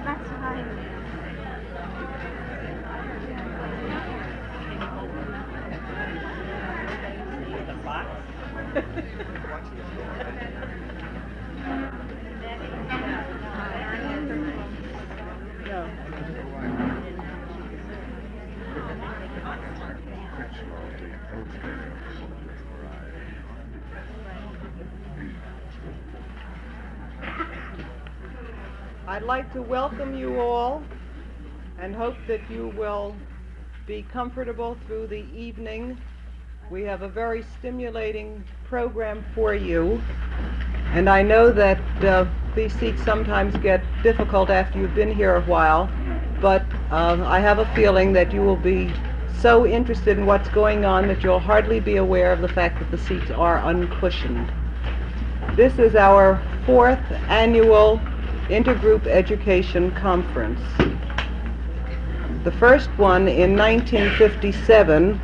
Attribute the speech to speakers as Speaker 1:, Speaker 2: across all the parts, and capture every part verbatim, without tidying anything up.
Speaker 1: I'd like to welcome you all and hope that you will be comfortable through the evening. We have a very stimulating program for you, and I know that uh, these seats sometimes get difficult after you've been here a while, but uh, I have a feeling that you will be so interested in what's going on that you'll hardly be aware of the fact that the seats are uncushioned. This is our fourth annual Intergroup Education Conference. The first one in nineteen fifty-seven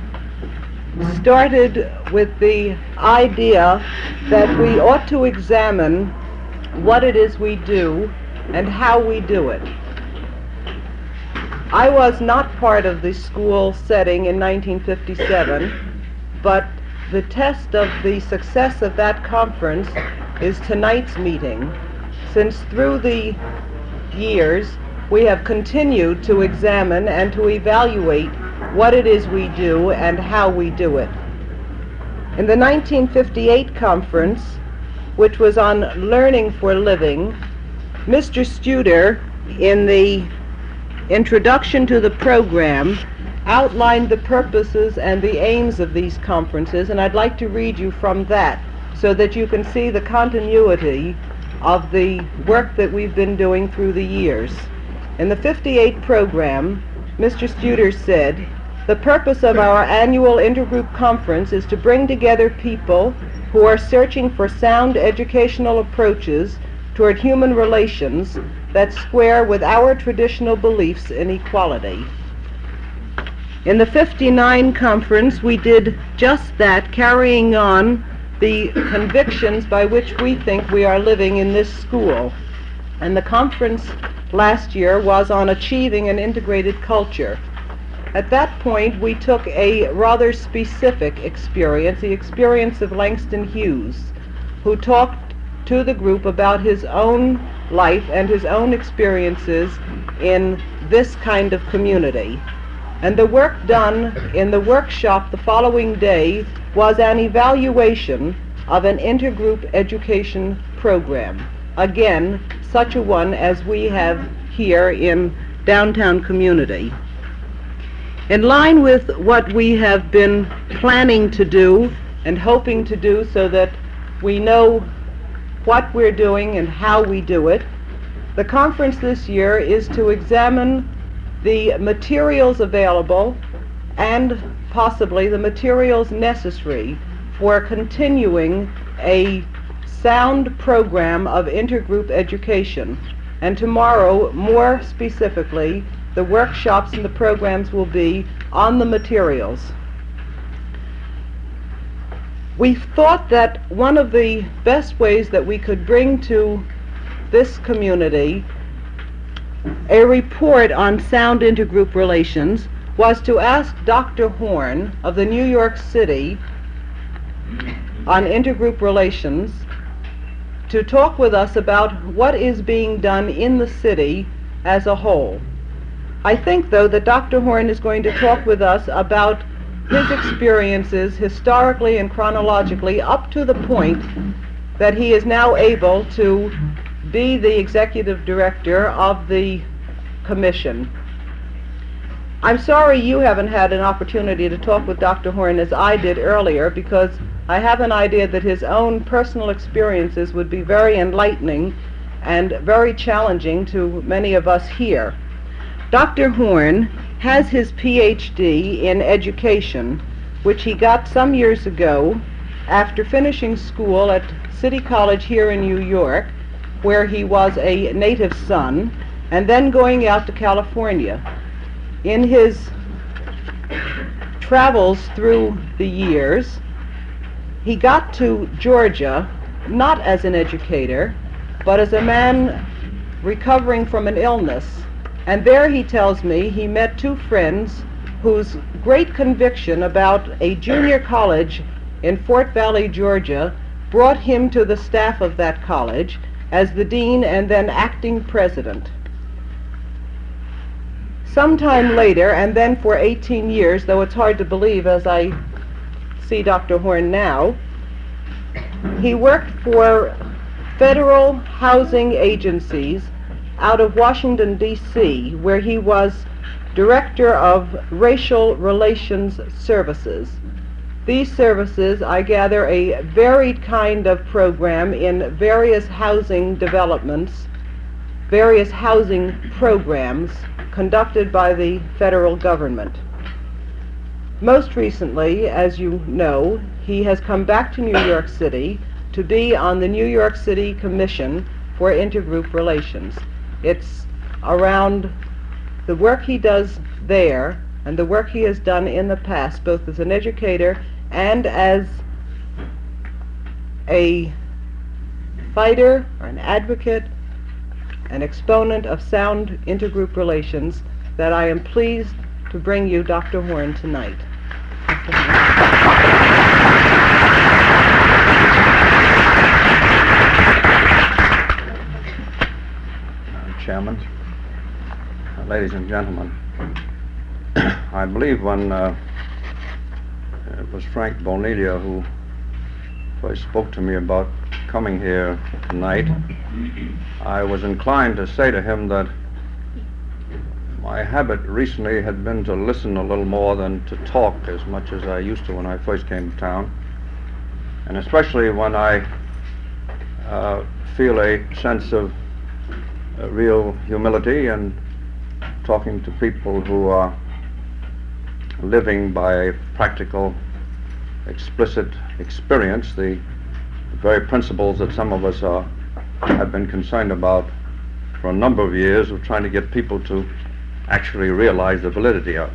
Speaker 1: started with the idea that we ought to examine what it is we do and how we do it. I was not part of the school setting in nineteen fifty-seven, but the test of the success of that conference is tonight's meeting, since through the years we have continued to examine and to evaluate what it is we do and how we do it. In the nineteen fifty-eight conference, which was on learning for living, Mister Studer, in the introduction to the program, outlined the purposes and the aims of these conferences, and I'd like to read you from that so that you can see the continuity of the work that we've been doing through the years. In the fifty-eight program, Mister Studer said, "The purpose of our annual intergroup conference is to bring together people who are searching for sound educational approaches toward human relations that square with our traditional beliefs in equality." In the fifty-nine conference, we did just that, carrying on the convictions by which we think we are living in this school. And the conference last year was on achieving an integrated culture. At that point, we took a rather specific experience, the experience of Langston Hughes, who talked to the group about his own life and his own experiences in this kind of community. And the work done in the workshop the following day was an evaluation of an intergroup education program. Again, such a one as we have here in downtown community. In line with what we have been planning to do and hoping to do so that we know what we're doing and how we do it, the conference this year is to examine the materials available and possibly the materials necessary for continuing a sound program of intergroup education. And tomorrow, more specifically, the workshops and the programs will be on the materials. We thought that one of the best ways that we could bring to this community a report on sound intergroup relations was to ask Doctor Horn of the New York City on intergroup relations to talk with us about what is being done in the city as a whole. I think, though, that Doctor Horn is going to talk with us about his experiences historically and chronologically up to the point that he is now able to be the executive director of the commission. I'm sorry you haven't had an opportunity to talk with Doctor Horn as I did earlier, because I have an idea that his own personal experiences would be very enlightening and very challenging to many of us here. Doctor Horn has his P H D in education, which he got some years ago after finishing school at City College here in New York, where he was a native son, and then going out to California. In his travels through the years, he got to Georgia not as an educator, but as a man recovering from an illness. And there, he tells me, he met two friends whose great conviction about a junior college in Fort Valley, Georgia, brought him to the staff of that college as the dean and then acting president. Sometime later, and then for eighteen years, though it's hard to believe as I see Doctor Horn now, he worked for federal housing agencies out of Washington, D C, where he was Director of Racial Relations Services. These services, I gather, a varied kind of program in various housing developments, various housing programs conducted by the federal government. Most recently, as you know, he has come back to New York City to be on the New York City Commission for Intergroup Relations. It's around the work he does there and the work he has done in the past, both as an educator and as a fighter or an advocate, an exponent of sound intergroup relations, that I am pleased to bring you Doctor Horn tonight. Doctor
Speaker 2: Madam Chairman, uh, ladies and gentlemen, I believe when uh, it was Frank Bonilla who first spoke to me about coming here tonight, I was inclined to say to him that my habit recently had been to listen a little more than to talk as much as I used to when I first came to town, and especially when I uh, feel a sense of uh, real humility and talking to people who are living by a practical, explicit experience, the very principles that some of us are, have been concerned about for a number of years, of trying to get people to actually realize the validity of.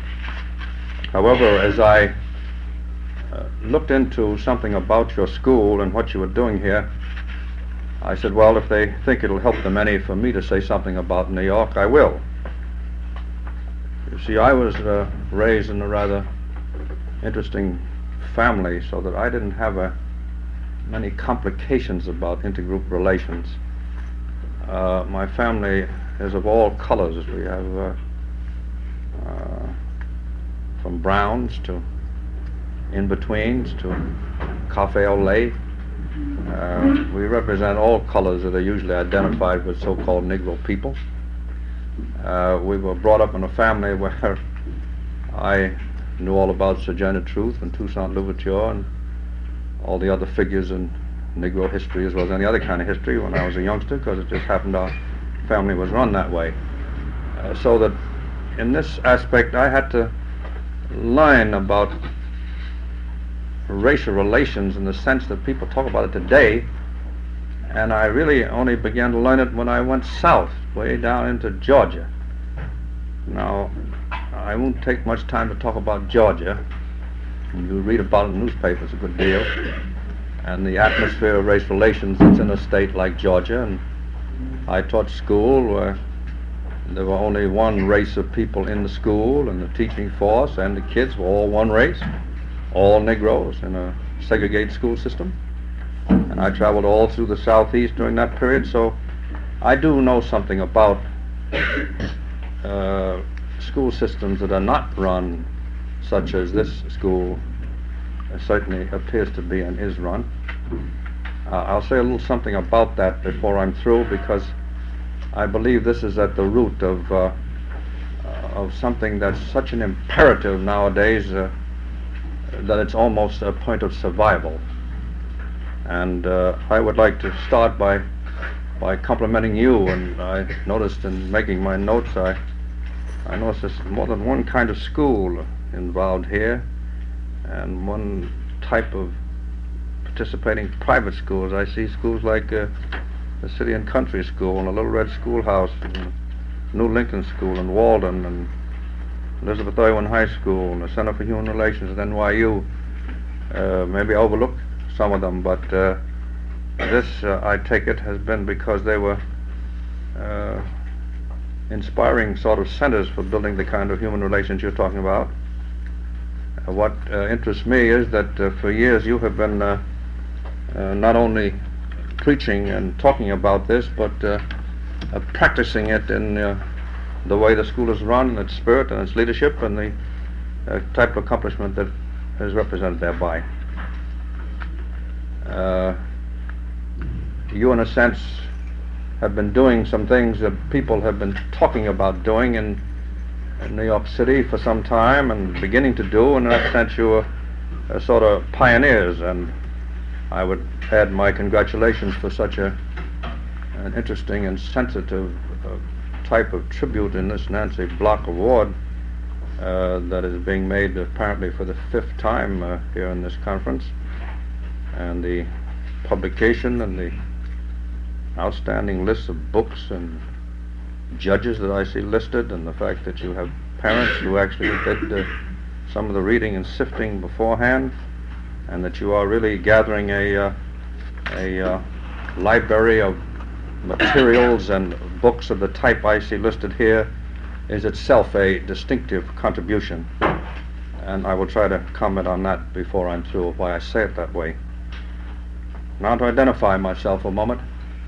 Speaker 2: However, as I uh, looked into something about your school and what you were doing here, I said, well, if they think it'll help them any for me to say something about New York, I will. You see, I was uh, raised in a rather interesting family, so that I didn't have uh, many complications about intergroup relations. Uh, my family is of all colors. We have uh, uh, from browns to in-betweens to cafe au lait. Uh, we represent all colors that are usually identified with so-called Negro people. Uh, we were brought up in a family where I knew all about Sojourner Truth and Toussaint Louverture and all the other figures in Negro history as well as any other kind of history when I was a youngster, because it just happened our family was run that way. Uh, so that in this aspect I had to learn about racial relations in the sense that people talk about it today, and I really only began to learn it when I went south, way down into Georgia. Now, I won't take much time to talk about Georgia. You read about it in the newspapers a good deal, and the atmosphere of race relations that's in a state like Georgia. And I taught school where there were only one race of people in the school, and the teaching force and the kids were all one race, all Negroes in a segregated school system. And I traveled all through the Southeast during that period, so I do know something about uh, school systems that are not run such as this school uh, certainly appears to be and is run. Uh, I'll say a little something about that before I'm through, because I believe this is at the root of uh, uh, of something that's such an imperative nowadays uh, that it's almost a point of survival. And uh, I would like to start by by complimenting you. And I noticed in making my notes, I I noticed there's more than one kind of school involved here, and one type of participating private schools. I see schools like uh, the City and Country School and the Little Red Schoolhouse and New Lincoln School in Walden and Elizabeth Irwin High School and the Center for Human Relations at N Y U. Uh, maybe overlook some of them, but uh, this, uh, I take it, has been because they were uh, inspiring sort of centers for building the kind of human relations you're talking about. Uh, what uh, interests me is that uh, for years you have been uh, uh, not only preaching and talking about this, but uh, uh, practicing it in uh, the way the school is run, and its spirit and its leadership, and the uh, type of accomplishment that is represented thereby. Uh, you, in a sense, have been doing some things that people have been talking about doing in, in New York City for some time and beginning to do, and in that sense you are uh, sort of pioneers, and I would add my congratulations for such a an interesting and sensitive uh, type of tribute in this Nancy Block Award uh, that is being made apparently for the fifth time uh, here in this conference, and the publication and the outstanding lists of books and judges that I see listed, and the fact that you have parents who actually did uh, some of the reading and sifting beforehand, and that you are really gathering a uh, a uh, library of materials and books of the type I see listed here is itself a distinctive contribution, and I will try to comment on that before I'm through, why I say it that way. Now, to identify myself for a moment,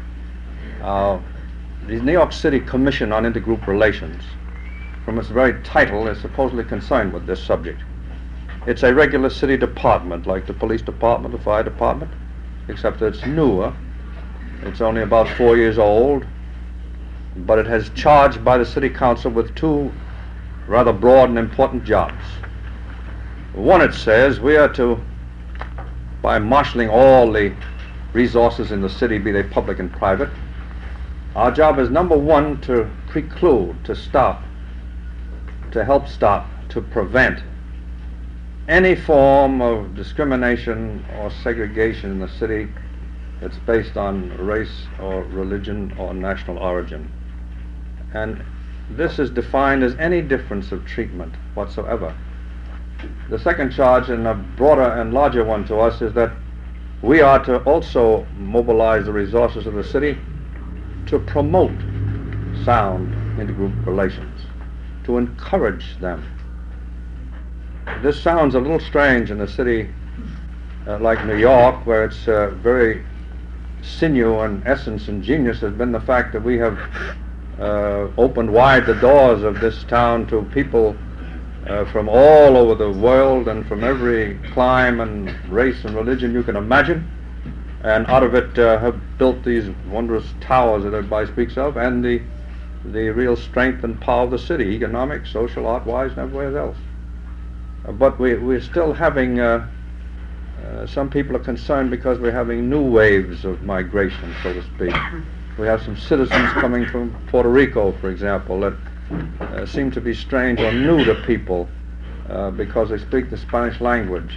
Speaker 2: uh, the New York City Commission on Intergroup Relations, from its very title, is supposedly concerned with this subject. It's a regular city department, like the police department, the fire department, except that it's newer. It's only about four years old, but it has charged by the city council with two rather broad and important jobs. One, it says, we are to, by marshalling all the resources in the city, be they public and private, our job is, number one, to preclude, to stop, to help stop, to prevent any form of discrimination or segregation in the city that's based on race or religion or national origin. And this is defined as any difference of treatment whatsoever. The second charge, and a broader and larger one to us, is that we are to also mobilize the resources of the city to promote sound intergroup relations, to encourage them. This sounds a little strange in a city uh, like New York, where its uh, very sinew and essence and genius has been the fact that we have uh, opened wide the doors of this town to people uh, from all over the world and from every clime and race and religion you can imagine, and out of it uh, have built these wondrous towers that everybody speaks of, and the the real strength and power of the city, economic, social, art-wise, and everywhere else. Uh, but we, we're still having, uh, uh, some people are concerned because we're having new waves of migration, so to speak. We have some citizens coming from Puerto Rico, for example, that uh, seem to be strange or new to people uh, because they speak the Spanish language.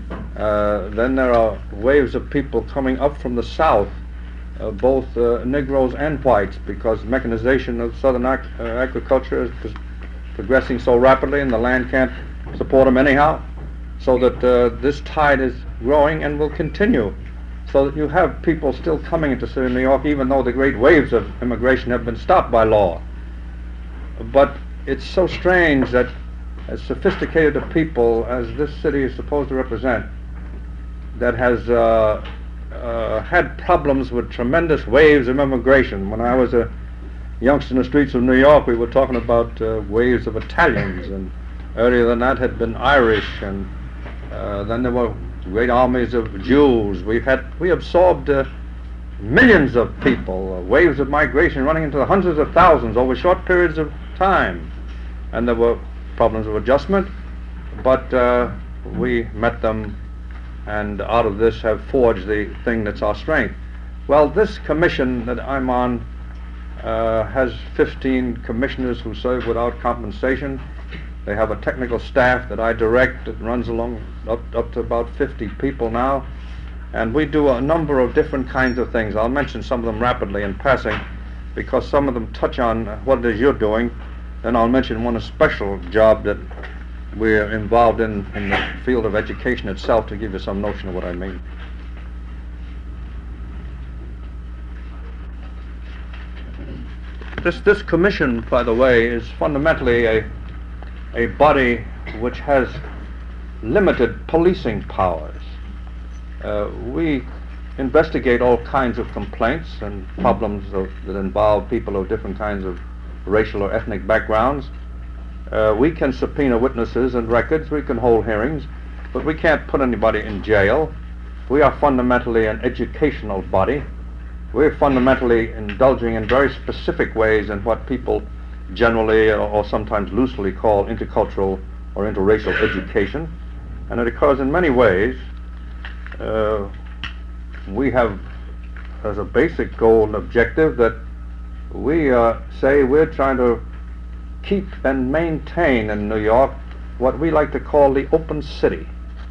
Speaker 2: Uh, then there are waves of people coming up from the south, uh, both uh, Negroes and whites, because mechanization of southern ag- uh, agriculture is pro- progressing so rapidly and the land can't support them anyhow, so that uh, this tide is growing and will continue, so that you have people still coming into city of New York, even though the great waves of immigration have been stopped by law. But it's so strange that as sophisticated a people as this city is supposed to represent, that has uh, uh, had problems with tremendous waves of immigration. When I was a youngster in the streets of New York, we were talking about uh, waves of Italians, and earlier than that had been Irish, and uh, then there were great armies of Jews. We've had, we absorbed uh, millions of people, uh, waves of migration running into the hundreds of thousands over short periods of time. And there were problems of adjustment, but uh, we met them, and out of this have forged the thing that's our strength. Well, this commission that I'm on uh, has fifteen commissioners who serve without compensation. They have a technical staff that I direct that runs along up, up to about fifty people now, and we do a number of different kinds of things. I'll mention some of them rapidly in passing, because some of them touch on what it is you're doing. Then I'll mention one special job that we're involved in in the field of education itself, to give you some notion of what I mean. this this commission, by the way, is fundamentally a a body which has limited policing powers. Uh, we investigate all kinds of complaints and problems of, that involve people of different kinds of racial or ethnic backgrounds. Uh, we can subpoena witnesses and records, we can hold hearings, but we can't put anybody in jail. We are fundamentally an educational body. We're fundamentally indulging in very specific ways in what people generally or, or sometimes loosely call intercultural or interracial education. And it occurs in many ways. Uh, we have as a basic goal and objective that we uh, say we're trying to keep and maintain in New York what we like to call the open city.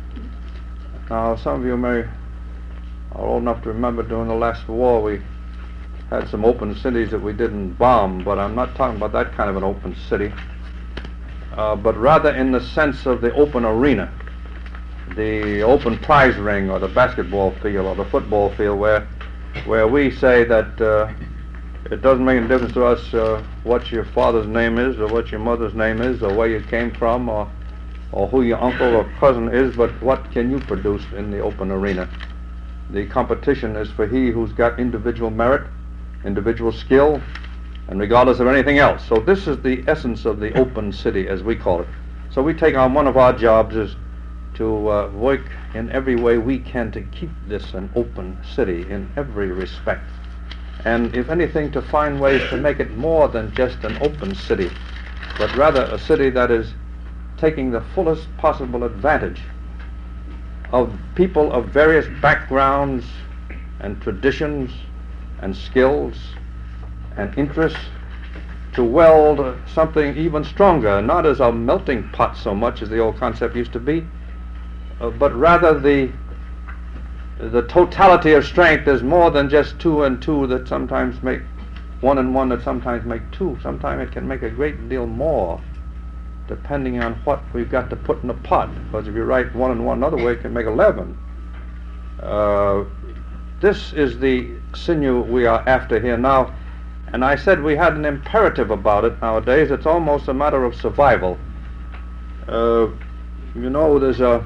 Speaker 2: Now, some of you may are old enough to remember during the last war we had some open cities that we didn't bomb, but I'm not talking about that kind of an open city, uh, but rather in the sense of the open arena, the open prize ring or the basketball field or the football field, where where we say that uh, it doesn't make any difference to us uh, what your father's name is or what your mother's name is or where you came from or or who your uncle or cousin is, but what can you produce in the open arena. The competition is for he who's got individual merit, individual skill, and regardless of anything else. So this is the essence of the open city, as we call it. So we take on one of our jobs is to uh, work in every way we can to keep this an open city in every respect. And if anything, to find ways to make it more than just an open city, but rather a city that is taking the fullest possible advantage of people of various backgrounds and traditions and skills and interests to weld uh, something even stronger, not as a melting pot so much as the old concept used to be, uh, but rather the the totality of strength is more than just two and two that sometimes make one and one that sometimes make two. Sometimes it can make a great deal more, depending on what we've got to put in the pot. Because if you write one and one another way, it can make eleven. Uh, this is the sinew we are after here now. And I said we had an imperative about it nowadays. It's almost a matter of survival. Uh, you know, there's a...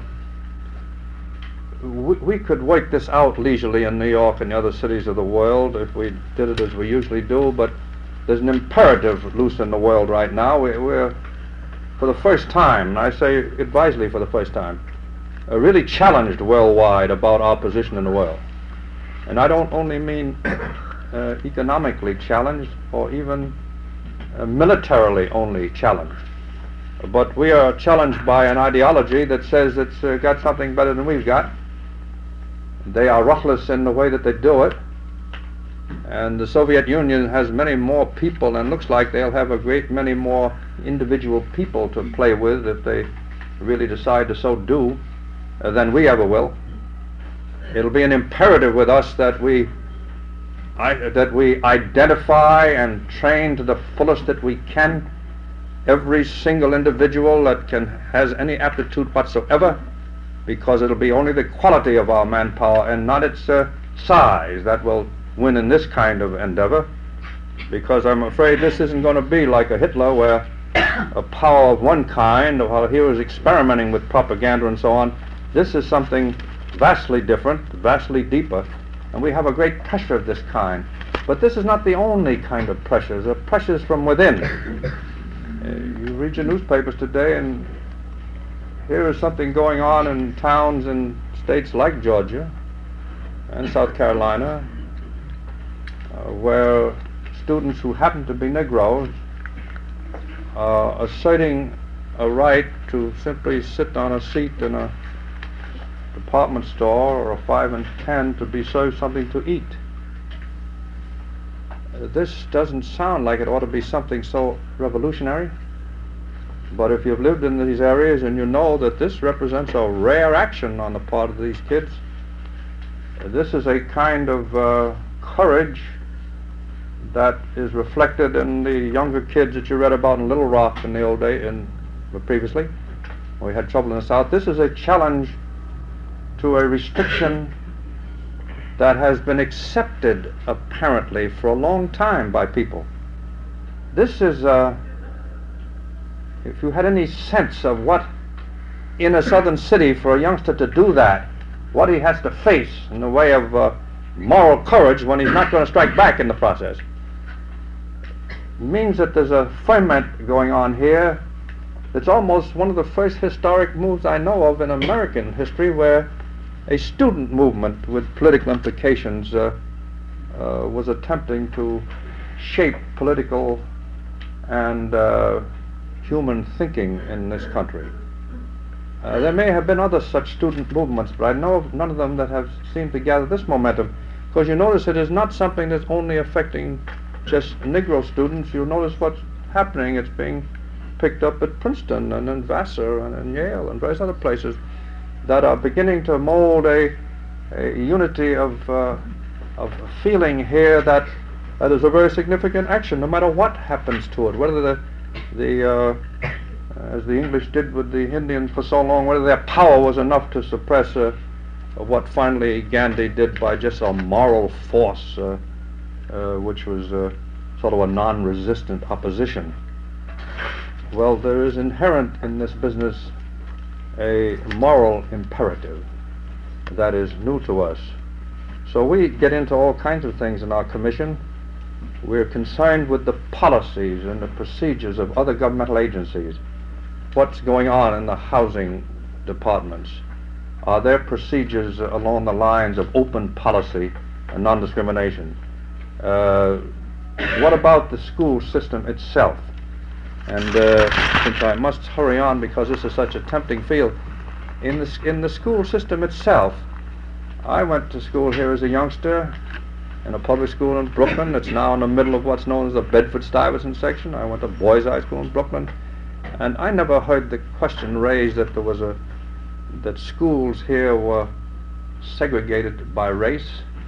Speaker 2: We, we could work this out leisurely in New York and the other cities of the world if we did it as we usually do, but there's an imperative loose in the world right now. We, we're, for the first time, and I say advisedly for the first time, uh, really challenged worldwide about our position in the world. And I don't only mean uh, economically challenged or even uh, militarily only challenged, but we are challenged by an ideology that says it's uh, got something better than we've got. They are ruthless in the way that they do it, and the Soviet Union has many more people, and looks like they'll have a great many more individual people to play with if they really decide to so do uh, than we ever will. It'll be an imperative with us that we I, that we identify and train to the fullest that we can every single individual that can has any aptitude whatsoever, because it'll be only the quality of our manpower and not its uh, size that will win in this kind of endeavor, because I'm afraid this isn't going to be like a Hitler where a power of one kind, while he was experimenting with propaganda and so on. This is something vastly different, vastly deeper, and we have a great pressure of this kind. But this is not the only kind of pressure. The pressures from within. Uh, you read your newspapers today and here is something going on in towns in states like Georgia and South Carolina, uh, where students who happen to be Negroes are asserting a right to simply sit on a seat in a department store or a five and ten to be served something to eat. Uh, this doesn't sound like it ought to be something so revolutionary. But if you've lived in these areas and you know that this represents a rare action on the part of these kids, this is a kind of uh, courage that is reflected in the younger kids that you read about in Little Rock in the old day, in previously, when we had trouble in the South. This is a challenge to a restriction that has been accepted apparently for a long time by people. this is, uh, if you had any sense of what in a southern city for a youngster to do that, what he has to face in the way of uh, moral courage when he's not going to strike back in the process, means that there's a ferment going on here. It's almost one of the first historic moves I know of in American history where a student movement with political implications uh, uh, was attempting to shape political and uh, human thinking in this country. Uh, there may have been other such student movements, but I know of none of them that have seemed to gather this momentum, because you notice it is not something that's only affecting just Negro students. You'll notice what's happening. It's being picked up at Princeton and in Vassar and in Yale and various other places that are beginning to mold a, a unity of, uh, of feeling here that uh, there's a very significant action, no matter what happens to it, whether the, the uh, as the English did with the Indians for so long, whether their power was enough to suppress uh, what finally Gandhi did by just a moral force, uh, uh, which was uh, sort of a non-resistant opposition. Well, there is inherent in this business a moral imperative that is new to us. So we get into all kinds of things in our commission. We're concerned with the policies and the procedures of other governmental agencies. What's going on in the housing departments? Are there procedures along the lines of open policy and non-discrimination? Uh, what about the school system itself? And uh, since I must hurry on because this is such a tempting field, in the, in the school system itself, I went to school here as a youngster in a public school in Brooklyn. It's now in the middle of what's known as the Bedford-Stuyvesant section. I went to Boys High School in Brooklyn, and I never heard the question raised that there was a that schools here were segregated by race.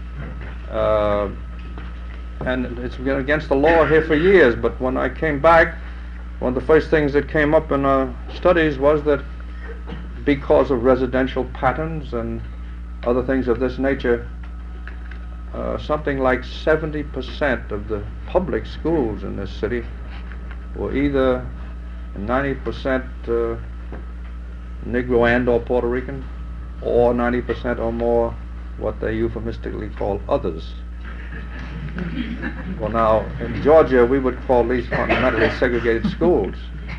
Speaker 2: Uh, and it's been against the law here for years, but when I came back, one of the first things that came up in our studies was that because of residential patterns and other things of this nature, uh, something like seventy percent of the public schools in this city were either ninety percent uh, Negro and or Puerto Rican, or ninety percent or more what they euphemistically call others. Well, now, in Georgia, we would call these fundamentally segregated schools.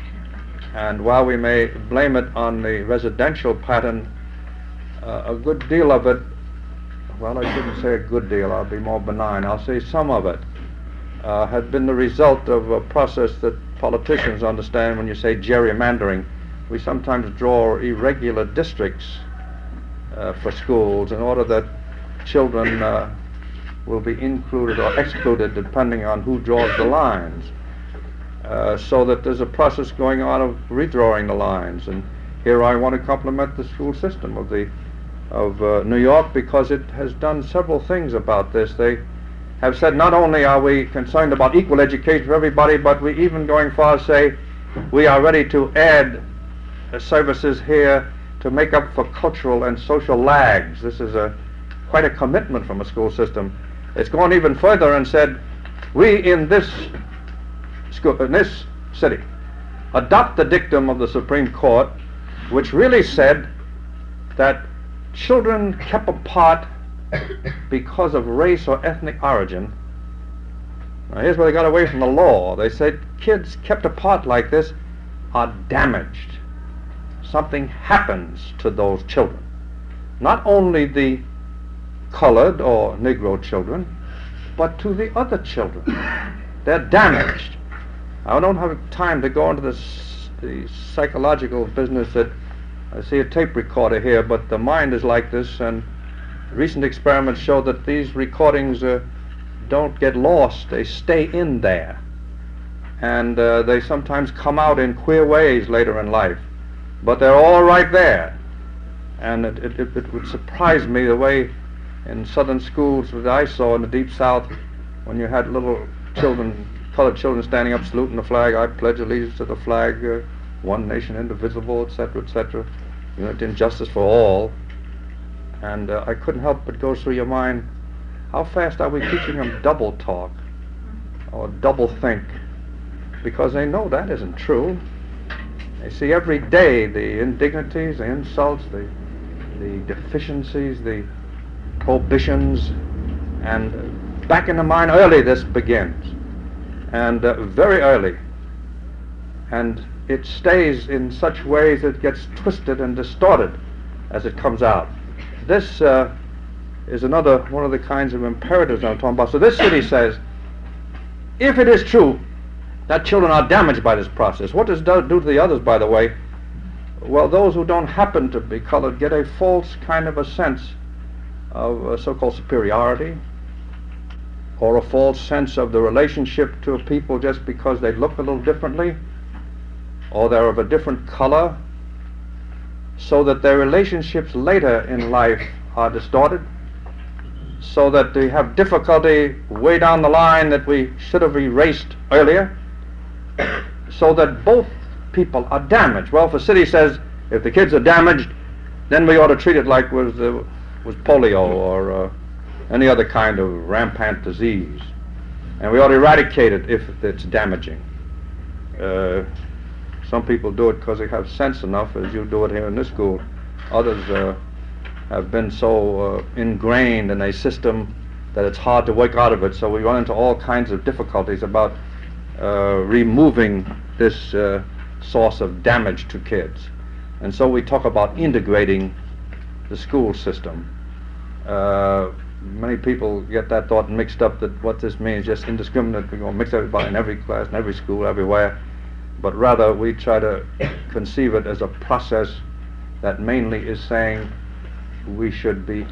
Speaker 2: And while we may blame it on the residential pattern, uh, a good deal of it, well, I shouldn't say a good deal, I'll be more benign, I'll say some of it, uh, had been the result of a process that politicians understand when you say gerrymandering. We sometimes draw irregular districts uh, for schools in order that children uh, will be included or excluded depending on who draws the lines, uh, so that there's a process going on of redrawing the lines. And here I want to compliment the school system of the of uh, New York, because it has done several things about this. They have said not only are we concerned about equal education for everybody, but we even going far as say we are ready to add uh, services here to make up for cultural and social lags. This is a quite a commitment from a school system. It's gone even further and said, we in this school, in this city, adopt the dictum of the Supreme Court, which really said that children kept apart because of race or ethnic origin. Now here's where they got away from the law. They said kids kept apart like this are damaged. Something happens to those children. Not only the colored or Negro children, but to the other children. They're damaged. I don't have time to go into this, the psychological business that I see a tape recorder here, but the mind is like this, and recent experiments show that these recordings uh, don't get lost. They stay in there. And uh, they sometimes come out in queer ways later in life. But they're all right there. And it, it, it, it would surprise me the way in southern schools that I saw in the Deep South, when you had little children, colored children standing up saluting the flag, I pledge allegiance to the flag, uh, one nation indivisible, et cetera, et cetera, unity and justice for all. And uh, I couldn't help but go through your mind, how fast are we teaching them double talk or double think? because they know that isn't true. They see every day the indignities, the insults, the, the deficiencies, the prohibitions, and back in the mind early this begins, and uh, very early, and it stays in such ways it gets twisted and distorted as it comes out. This uh, is another one of the kinds of imperatives I'm talking about. So this city says, if it is true that children are damaged by this process, what does it do to the others, by the way? Well, those who don't happen to be colored get a false kind of a sense of uh, so-called superiority, or a false sense of the relationship to a people just because they look a little differently, or they're of a different color, so that their relationships later in life are distorted, so that they have difficulty way down the line that we should have erased earlier, so that both people are damaged. Well, if a city says, if the kids are damaged, then we ought to treat it like was uh, was polio or uh, any other kind of rampant disease, and we ought to eradicate it if it's damaging. Uh, some people do it because they have sense enough, as you do it here in this school. Others uh, have been so uh, ingrained in a system that it's hard to wake out of it, so we run into all kinds of difficulties about uh, removing this uh, source of damage to kids. And so we talk about integrating the school system. Uh, many people get that thought mixed up, that what this means is just indiscriminate. We're going to mix everybody in every class, in every school, everywhere. But rather we try to conceive it as a process that mainly is saying we should be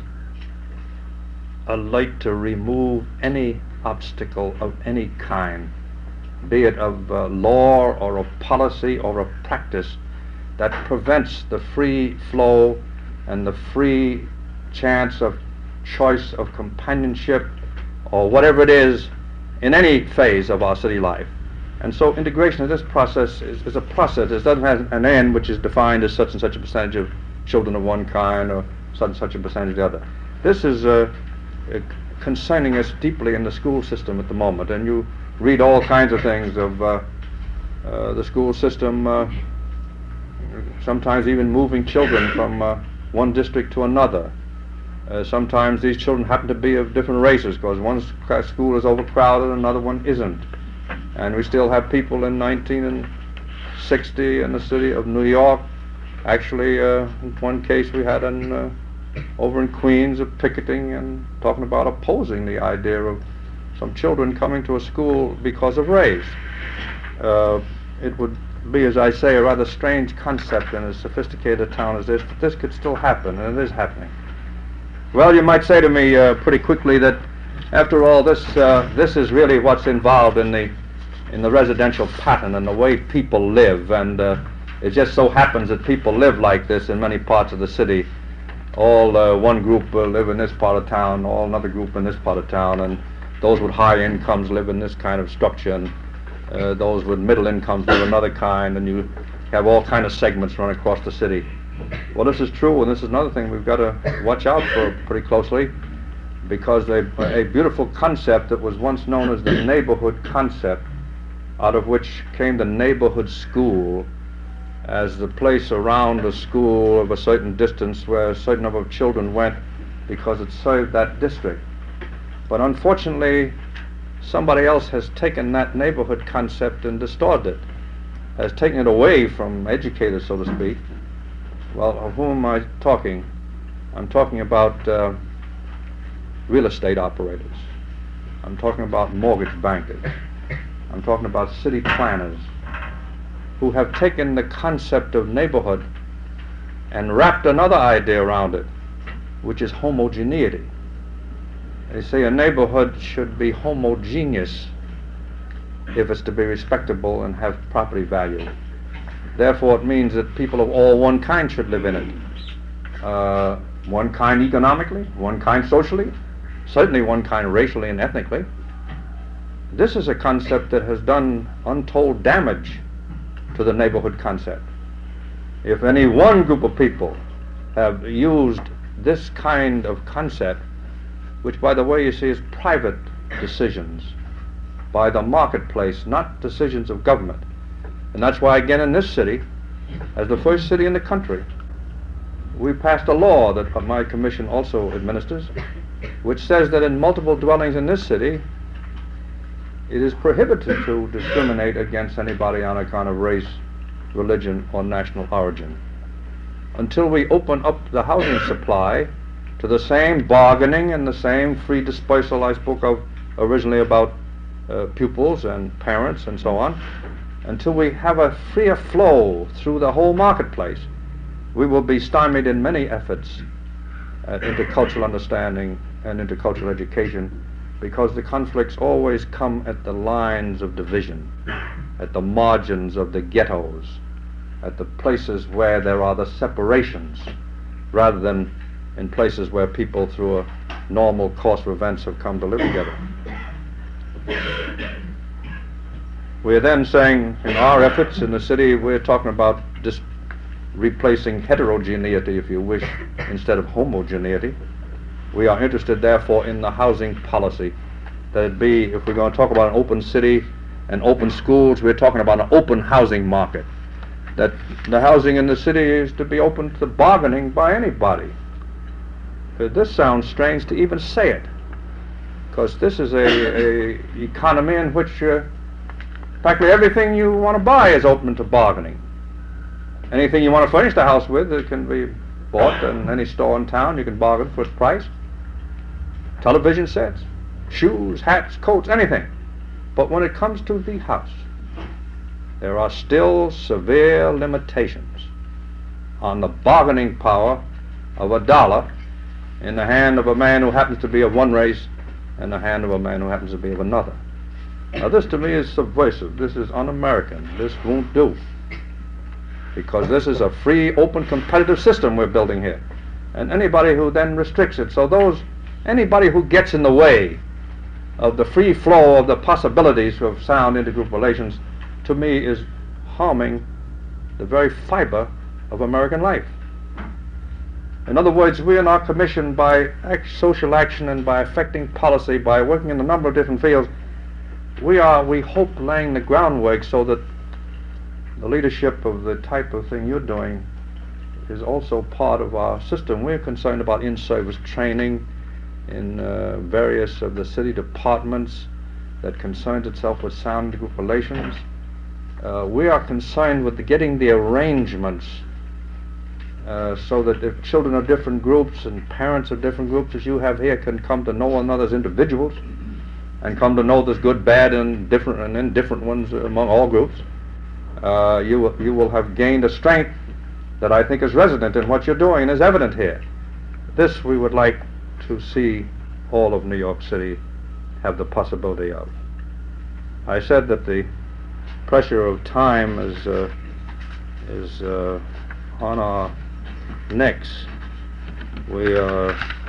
Speaker 2: alert to remove any obstacle of any kind, be it of uh, law or of policy or of practice, that prevents the free flow and the free chance of choice of companionship or whatever it is in any phase of our city life. And so integration of this process is, is a process. It doesn't have an end which is defined as such and such a percentage of children of one kind or such and such a percentage of the other. This is uh, uh, concerning us deeply in the school system at the moment, and you read all kinds of things of uh, uh, the school system, uh, sometimes even moving children from uh, one district to another. Uh, sometimes these children happen to be of different races, because one school is overcrowded, another one isn't. And we still have people in nineteen sixty in the city of New York. Actually, uh, in one case we had an, uh, over in Queens, of picketing and talking about opposing the idea of some children coming to a school because of race. Uh, it would be, as I say, a rather strange concept in as sophisticated a town as this, but this could still happen, and it is happening. Well, you might say to me uh, pretty quickly that after all, this uh, this is really what's involved in the in the residential pattern and the way people live, and uh, it just so happens that people live like this in many parts of the city. All uh, one group uh, live in this part of town, all another group in this part of town, and those with high incomes live in this kind of structure, and uh, those with middle incomes live another kind, and you have all kind of segments run across the city. Well, this is true, and this is another thing we've got to watch out for pretty closely, because a, a beautiful concept that was once known as the neighborhood concept, out of which came the neighborhood school as the place around a school of a certain distance where a certain number of children went because it served that district. But unfortunately, somebody else has taken that neighborhood concept and distorted it, has taken it away from educators, so to speak. Well, of whom am I talking? I'm talking about uh, real estate operators. I'm talking about mortgage bankers. I'm talking about city planners who have taken the concept of neighborhood and wrapped another idea around it, which is homogeneity. They say a neighborhood should be homogeneous if it's to be respectable and have property value. Therefore, it means that people of all one kind should live in it. Uh, one kind economically, one kind socially, certainly one kind racially and ethnically. This is a concept that has done untold damage to the neighborhood concept. If any one group of people have used this kind of concept, which, by the way, you see, is private decisions, by the marketplace, not decisions of government. And that's why, again, in this city, as the first city in the country, we passed a law that my commission also administers, which says that in multiple dwellings in this city, it is prohibited to discriminate against anybody on account of race, religion, or national origin, until we open up the housing supply to the same bargaining and the same free dispersal I spoke of originally about uh, pupils and parents and so on. Until we have a freer flow through the whole marketplace, we will be stymied in many efforts at intercultural understanding and intercultural education, because the conflicts always come at the lines of division, at the margins of the ghettos, at the places where there are the separations, rather than in places where people through a normal course of events have come to live together. We're then saying in our efforts in the city, we're talking about dis- replacing heterogeneity, if you wish, instead of homogeneity. We are interested, therefore, in the housing policy. That it be, if we're going to talk about an open city and open schools, we're talking about an open housing market. That the housing in the city is to be open to bargaining by anybody. But this sounds strange to even say it, because this is a, a economy in which uh, practically everything you want to buy is open to bargaining. Anything you want to furnish the house with, it can be bought in any store in town. You can bargain for its price. Television sets, shoes, hats, coats, anything. But when it comes to the house, there are still severe limitations on the bargaining power of a dollar in the hand of a man who happens to be of one race and the hand of a man who happens to be of another. Now this to me is subversive. This is un-American. This won't do. Because this is a free, open, competitive system we're building here. And anybody who then restricts it, so those, anybody who gets in the way of the free flow of the possibilities of sound intergroup relations, to me is harming the very fiber of American life. In other words, we in our commission, by act, social action and by affecting policy, by working in a number of different fields, we are, we hope, laying the groundwork so that the leadership of the type of thing you're doing is also part of our system. We're concerned about in-service training in uh, various of the city departments that concerns itself with sound group relations. Uh, we are concerned with the getting the arrangements uh, so that if children of different groups and parents of different groups, as you have here, can come to know one another as individuals and come to know there's good, bad, and different and indifferent ones among all groups. Uh, you, will, you will have gained a strength that I think is resident in what you're doing and is evident here. This we would like to see all of New York City have the possibility of. I said that the pressure of time is, uh, is uh, on our necks. We uh,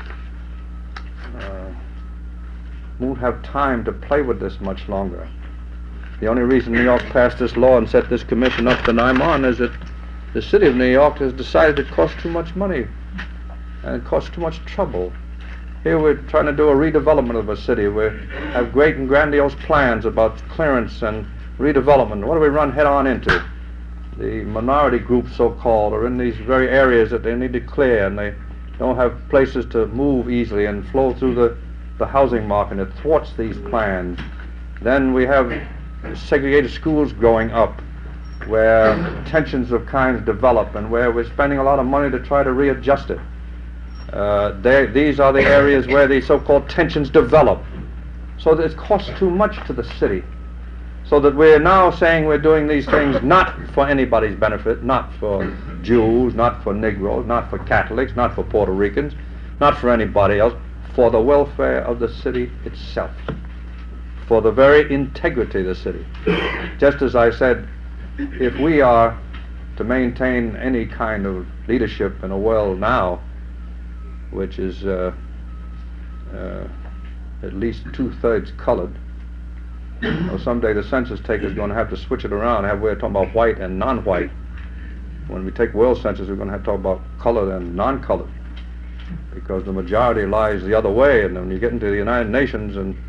Speaker 2: uh, won't have time to play with this much longer. The only reason New York passed this law and set this commission up that I'm on is that the city of New York has decided it costs too much money and it costs too much trouble. Here we're trying to do a redevelopment of a city. We have great and grandiose plans about clearance and redevelopment. What do we run head on into? The minority groups, so-called, are in these very areas that they need to clear, and they don't have places to move easily and flow through the, the housing market. It thwarts these plans. Then we have segregated schools growing up where tensions of kinds develop and where we're spending a lot of money to try to readjust it. Uh, they, these are the areas where the so-called tensions develop. So that it costs too much to the city. So that we're now saying we're doing these things not for anybody's benefit, not for Jews, not for Negroes, not for Catholics, not for Puerto Ricans, not for anybody else, for the welfare of the city itself, for the very integrity of the city. Just as I said, if we are to maintain any kind of leadership in a world now which is uh, uh, at least two-thirds colored, well, someday the census taker is going to have to switch it around. Have we're talking about white and non-white. When we take world census, we're going to have to talk about colored and non-colored, because the majority lies the other way. And when you get into the United Nations and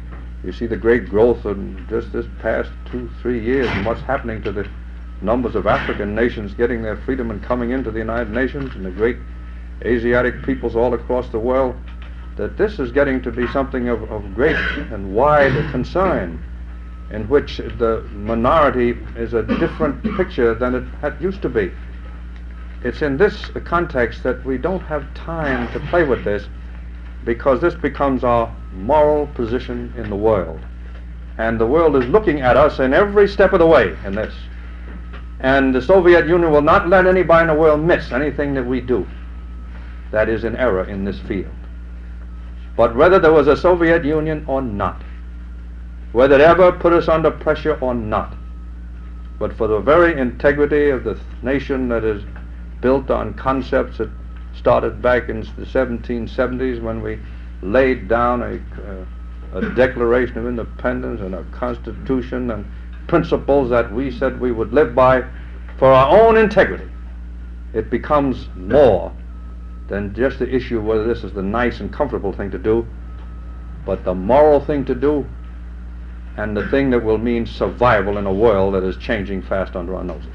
Speaker 2: You see the great growth in just this past two, three years and what's happening to the numbers of African nations getting their freedom and coming into the United Nations, and the great Asiatic peoples all across the world, that this is getting to be something of, of great and wide concern, in which the minority is a different picture than it had used to be. It's in this context that we don't have time to play with this, because this becomes our moral position in the world. And the world is looking at us in every step of the way in this. And the Soviet Union will not let anybody in the world miss anything that we do that is in error in this field. But whether there was a Soviet Union or not, whether it ever put us under pressure or not, but for the very integrity of the nation that is built on concepts that started back in the seventeen seventies, when we laid down a, uh, a Declaration of Independence and a Constitution and principles that we said we would live by for our own integrity, it becomes more than just the issue of whether this is the nice and comfortable thing to do, but the moral thing to do, and the thing that will mean survival in a world that is changing fast under our noses.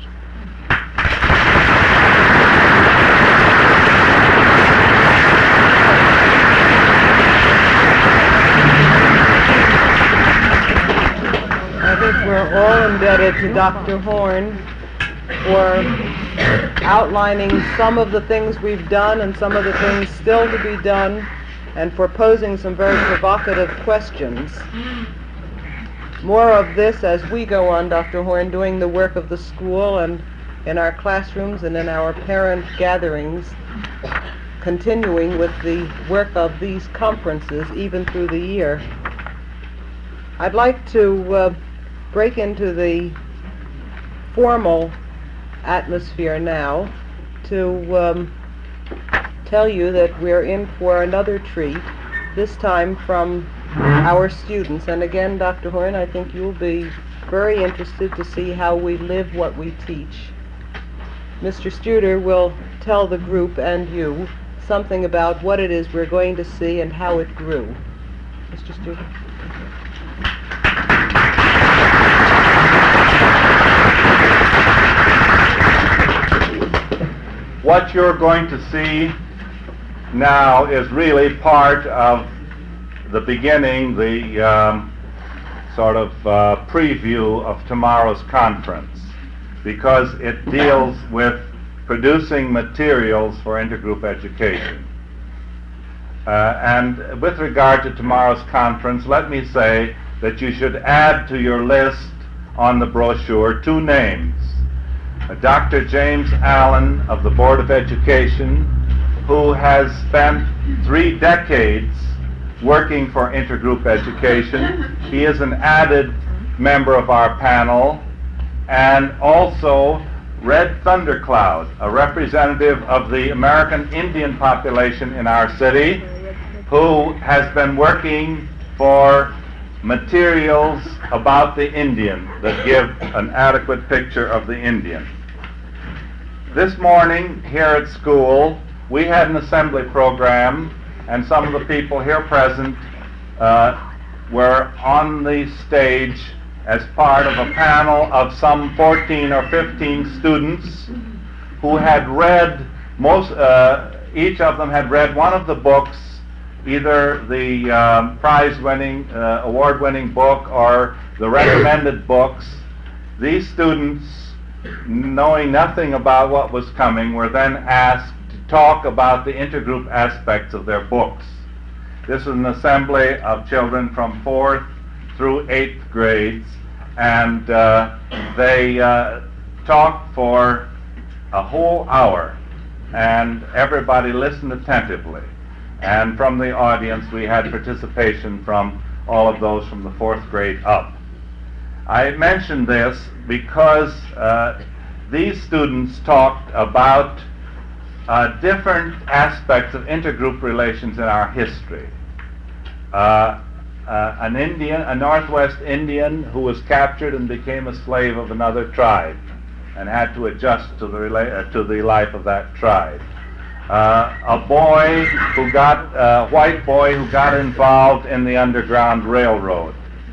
Speaker 1: I think we're all indebted to Doctor Horn for outlining some of the things we've done and some of the things still to be done, and for posing some very provocative questions. More of this as we go on, Doctor Horn, doing the work of the school and in our classrooms and in our parent gatherings, continuing with the work of these conferences even through the year. I'd like to uh, break into the formal atmosphere now to um, tell you that we're in for another treat, this time from our students. And again, Doctor Horn, I think you'll be very interested to see how we live what we teach. Mister Studer will tell the group and you something about what it is we're going to see and how it grew. Mister Studer.
Speaker 3: What you're going to see now is really part of the beginning, the um, sort of uh, preview of tomorrow's conference, because it deals with producing materials for intergroup education. Uh, and with regard to tomorrow's conference, let me say that you should add to your list on the brochure two names. Doctor James Allen of the Board of Education, who has spent three decades working for intergroup education. He is an added member of our panel. And also Red Thundercloud, a representative of the American Indian population in our city, who has been working for materials about the Indian that give an adequate picture of the Indian. This morning here at school, we had an assembly program, and some of the people here present uh, were on the stage as part of a panel of some fourteen or fifteen students who had read, most, uh, each of them had read one of the books, either the um, prize-winning, uh, award-winning book or the recommended books. These students, knowing nothing about what was coming, were then asked to talk about the intergroup aspects of their books. This was an assembly of children from fourth through eighth grades, and uh, they uh, talked for a whole hour, and everybody listened attentively. And from the audience, we had participation from all of those from the fourth grade up. I mention this because uh, these students talked about uh, different aspects of intergroup relations in our history. Uh, uh, an Indian, a Northwest Indian who was captured and became a slave of another tribe and had to adjust to the, rela- uh, to the life of that tribe. Uh, a boy who got, a uh, white boy who got involved in the Underground Railroad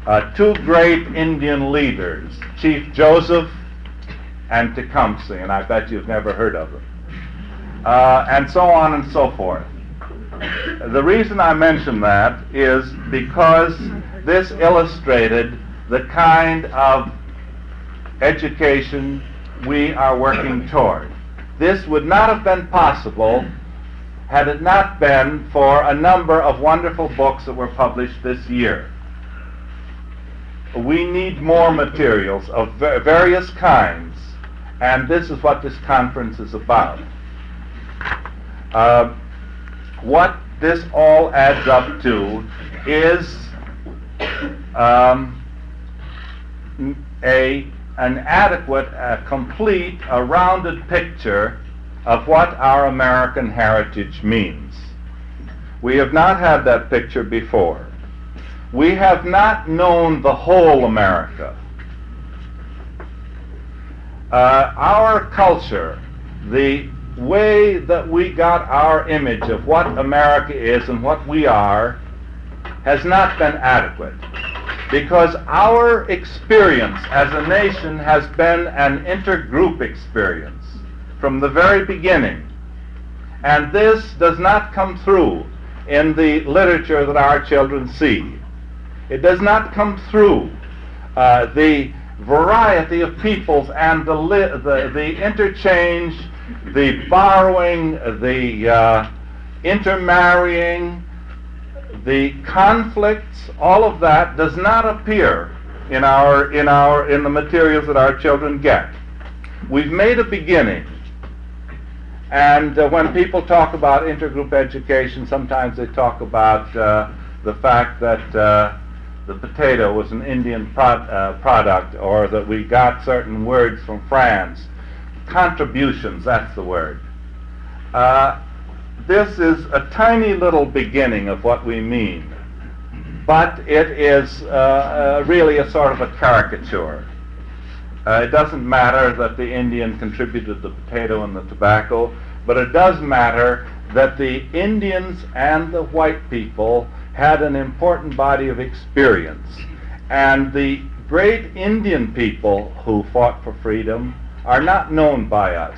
Speaker 3: uh, two great Indian leaders, Chief Joseph and Tecumseh, and I bet you've never heard of them, uh, and so on and so forth. The reason I mention that is because this illustrated the kind of education we are working toward. This would not have been possible had it not been for a number of wonderful books that were published this year. We need more materials of va- various kinds, and this is what this conference is about. Uh, what this all adds up to is um, a an adequate, a complete, a rounded picture of what our American heritage means. We have not had that picture before. We have not known the whole America. Uh, our culture, the way that we got our image of what America is and what we are, has not been adequate, because our experience as a nation has been an intergroup experience from the very beginning. And this does not come through in the literature that our children see. It does not come through uh, the variety of peoples and the, li- the, the interchange, the borrowing, the uh, intermarrying, the conflicts. All of that does not appear in our in our in the materials that our children get. We've made a beginning, and uh, when people talk about intergroup education, sometimes they talk about uh, the fact that uh, the potato was an Indian pro- uh, product, or that we got certain words from France. Contributions, that's the word. Uh, this is a tiny little beginning of what we mean, but it is uh, uh, really a sort of a caricature. Uh, it doesn't matter that the Indian contributed the potato and the tobacco, but it does matter that the Indians and the white people had an important body of experience. And the great Indian people who fought for freedom are not known by us.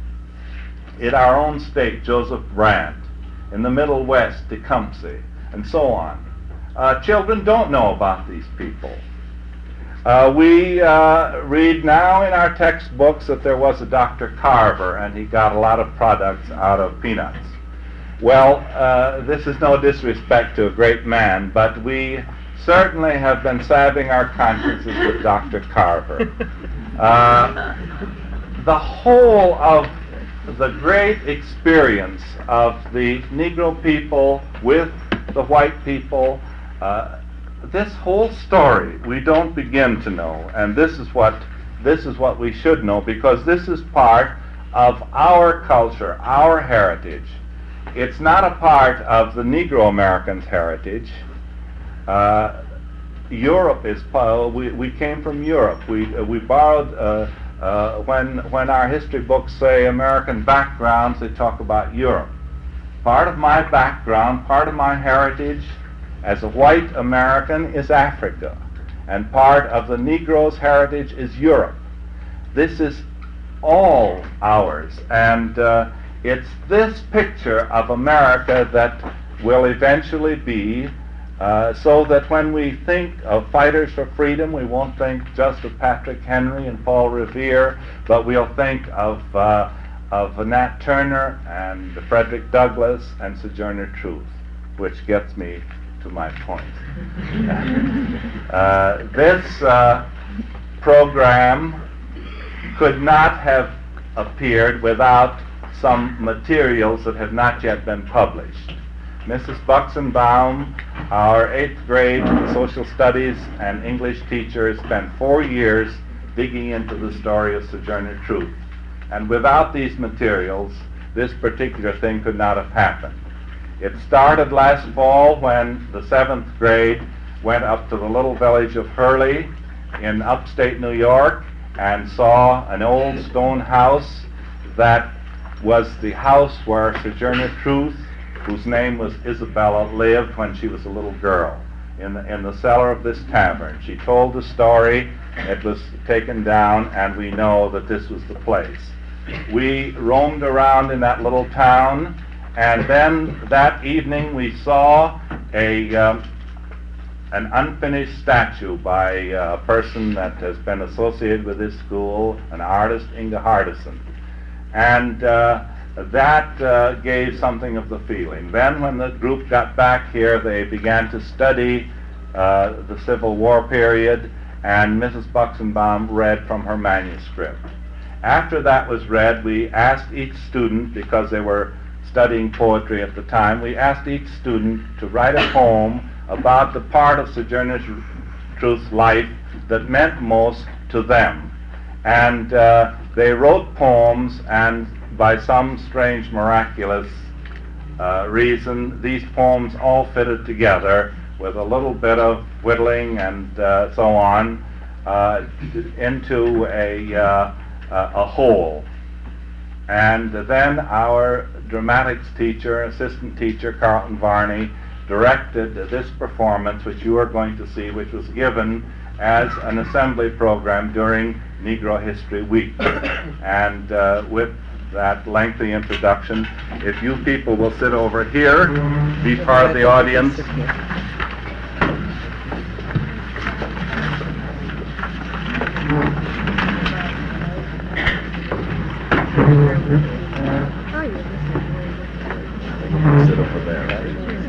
Speaker 3: In our own state, Joseph Brant. In the Middle West, Tecumseh, and so on. Uh, children don't know about these people. Uh, we uh, read now in our textbooks that there was a Doctor Carver, and he got a lot of products out of peanuts. Well, uh, this is no disrespect to a great man, but we certainly have been salving our consciences with Doctor Carver. Uh, the whole of the great experience of the Negro people with the white people, uh, this whole story we don't begin to know, and this is what this is what we should know, because this is part of our culture, our heritage. It's not a part of the Negro Americans' heritage. Uh, Europe is, uh, we, we came from Europe. We, uh, we borrowed, uh, uh, when, when our history books say American backgrounds, they talk about Europe. Part of my background, part of my heritage as a white American is Africa, and part of the Negro's heritage is Europe. This is all ours, and uh, it's this picture of America that will eventually be uh, so that when we think of fighters for freedom, we won't think just of Patrick Henry and Paul Revere, but we'll think of uh, of Nat Turner and Frederick Douglass and Sojourner Truth, which gets me to my point. uh, this uh, program could not have appeared without some materials that have not yet been published. Missus Buxenbaum, our eighth grade social studies and English teacher, spent four years digging into the story of Sojourner Truth. And without these materials, this particular thing could not have happened. It started last fall when the seventh grade went up to the little village of Hurley in upstate New York and saw an old stone house that was the house where Sojourner Truth, whose name was Isabella, lived when she was a little girl in the, in the cellar of this tavern. She told the story, it was taken down, and we know that this was the place. We roamed around in that little town, and then that evening we saw a um, an unfinished statue by a person that has been associated with this school, an artist, Inga Hardison. And uh, that uh, gave something of the feeling. Then when the group got back here, they began to study uh, the Civil War period, and Missus Buxenbaum read from her manuscript. After that was read, we asked each student, because they were studying poetry at the time, we asked each student to write a poem about the part of Sojourner Truth's life that meant most to them. And uh, they wrote poems, and by some strange miraculous uh, reason, these poems all fitted together with a little bit of whittling and uh, so on uh, into a, uh, a whole. And then our dramatics teacher, assistant teacher, Carlton Varney, directed this performance, which you are going to see, which was given as an assembly program during Negro History Week. And uh, with that lengthy introduction, if you people will sit over here, be part of the audience. Sit over there.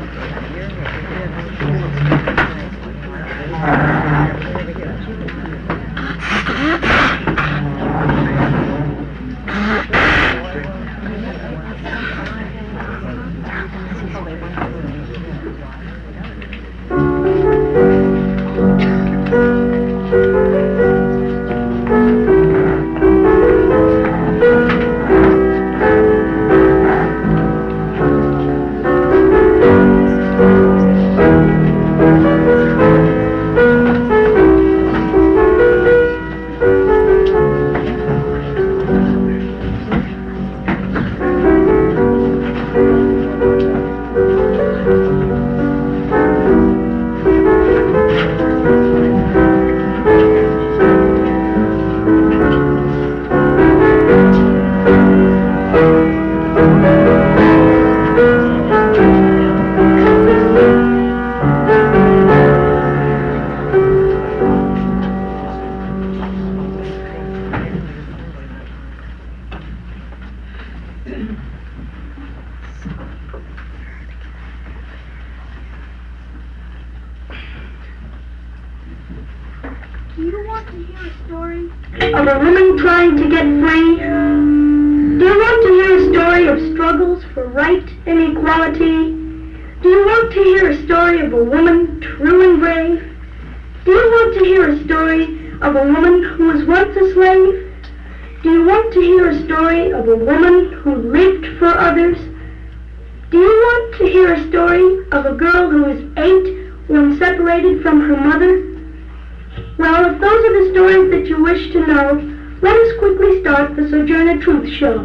Speaker 4: Of a woman trying to get free? Do you want to hear a story of struggles for right and equality? Do you want to hear a story of a woman true and brave? Do you want to hear a story of a woman who was once a slave? Do you want to hear a story of a woman who lived for others? Do you want to hear a story of a girl who was eight when separated from her mother? Well, if those are the stories that you wish to know, let us quickly start the Sojourner Truth Show.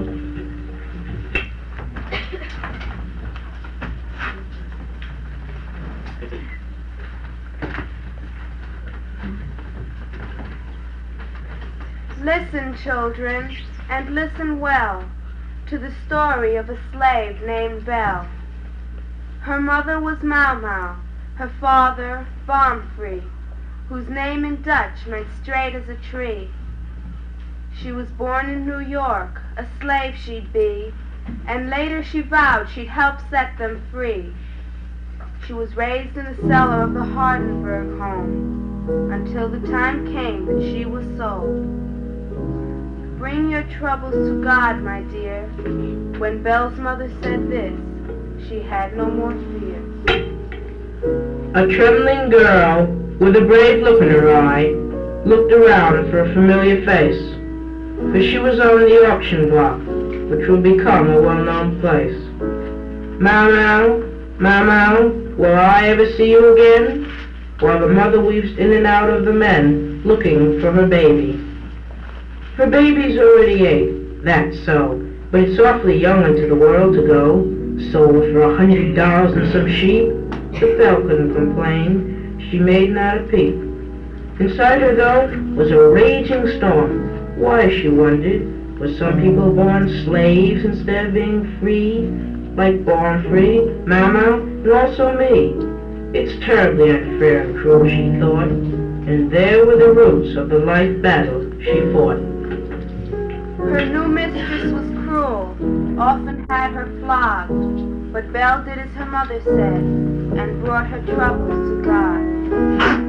Speaker 5: Listen, children, and listen well to the story of a slave named Belle. Her mother was Mau Mau, her father Bomfree, whose name in Dutch meant straight as a tree. She was born in New York, a slave she'd be, and later she vowed she'd help set them free. She was raised in the cellar of the Hardenberg home, until the time came that she was sold. Bring your troubles to God, my dear. When Belle's mother said this, she had no more fear.
Speaker 6: A trembling girl, with a brave look in her eye, looked around for a familiar face, for she was on the auction block, which will become a well-known place. Mau Mau, Mau Mau, will I ever see you again? While the mother weeps in and out of the men, looking for her baby. Her baby's already eight, that's so, but it's awfully young into the world to go. Sold for a hundred dollars and some sheep. The Belle couldn't complain. She made not a peep. Inside her, though, was a raging storm. Why, she wondered, were some people born slaves instead of being free, like Born Free, Mau-Mau, and also me? It's terribly unfair and cruel, she thought, and there were the roots of the life battle she fought.
Speaker 5: Her new mistress was cruel, often had her flogged, but Belle did as her mother said, and brought her troubles to God.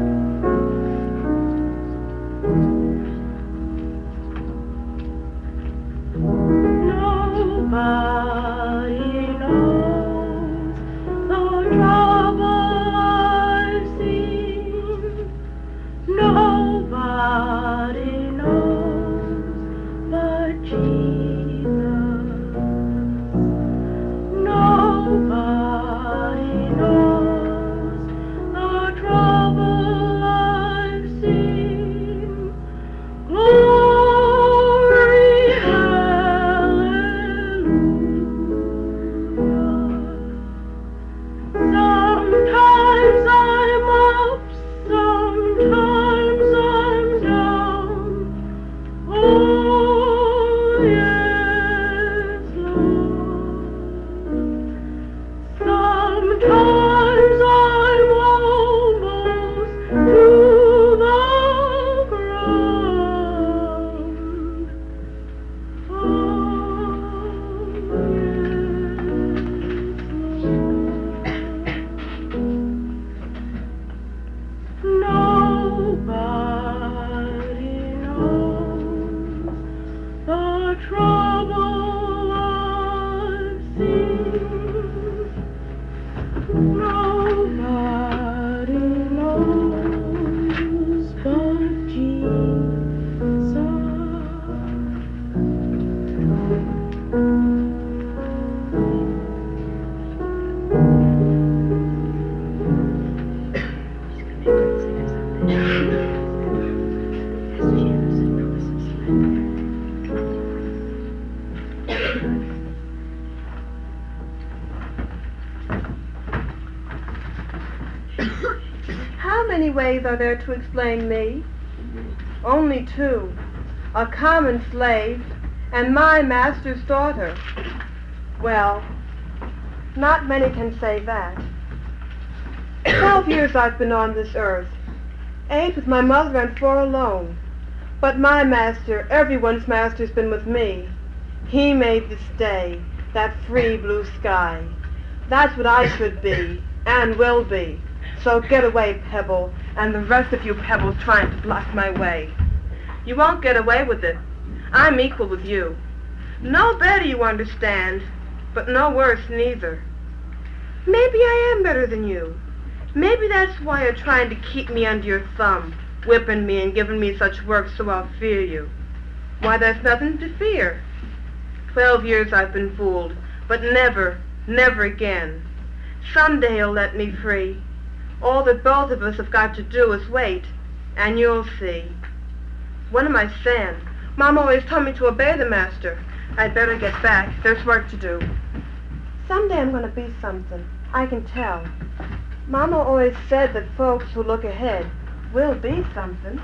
Speaker 7: Nobody knows the trouble I've seen. Nobody knows but Jesus. Nobody knows the trouble I've seen. Glory, hallelujah. Sometimes I'm up, sometimes I'm down. Oh, yes, Lord. Sometimes I'm almost to the ground. Oh, yes, Lord. Nobody knows the trouble I've seen. Nobody knows but Jesus.
Speaker 5: How many ways are there to explain me? Only two. A common slave and my master's daughter. Well, not many can say that. Twelve years I've been on this earth. Eight with my mother and four alone. But my master, everyone's master's been with me. He made this day, that free blue sky. That's what I should be, and will be. So get away, Pebble, and the rest of you pebbles trying to block my way. You won't get away with it. I'm equal with you. No better, you understand, but no worse neither. Maybe I am better than you. Maybe that's why you're trying to keep me under your thumb, whipping me and giving me such work so I'll fear you. Why, there's nothing to fear. Twelve years I've been fooled, but never, never again. Someday you'll let me free. All that both of us have got to do is wait, and you'll see. What am I saying? Mom always told me to obey the master. I'd better get back. There's work to do. Someday I'm going to be something. I can tell. Mama always said that folks who look ahead will be something.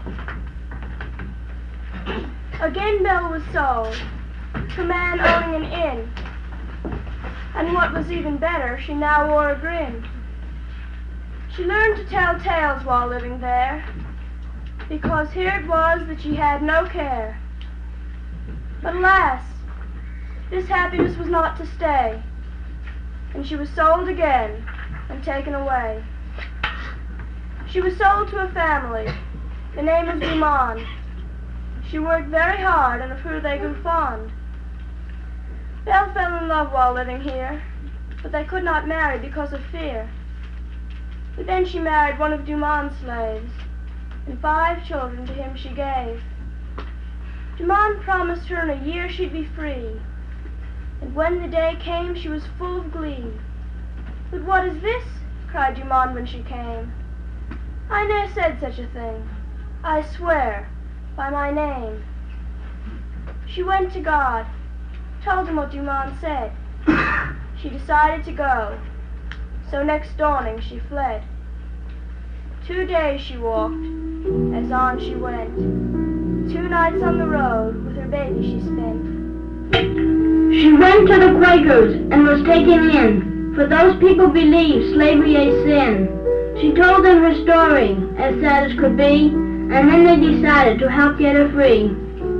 Speaker 4: Again Belle was sold to a man owning an inn. And what was even better, she now wore a grin. She learned to tell tales while living there, because here it was that she had no care. But alas, this happiness was not to stay, and she was sold again and taken away. She was sold to a family, the name of Dumont. She worked very hard, and of her they grew fond. Belle fell in love while living here, but they could not marry because of fear. But then she married one of Dumont's slaves, and five children to him she gave. Dumont promised her in a year she'd be free, and when the day came she was full of glee. "But what is this?" cried Dumont when she came. "I ne'er said such a thing. I swear by my name." She went to God, told him what Dumont said. She decided to go, so next dawning she fled.
Speaker 5: Two days she walked, as on she went. Two nights on the road with her baby she spent.
Speaker 4: She went to the Quakers and was taken in, for those people believe slavery a sin. She told them her story, as sad as could be, and then they decided to help get her free.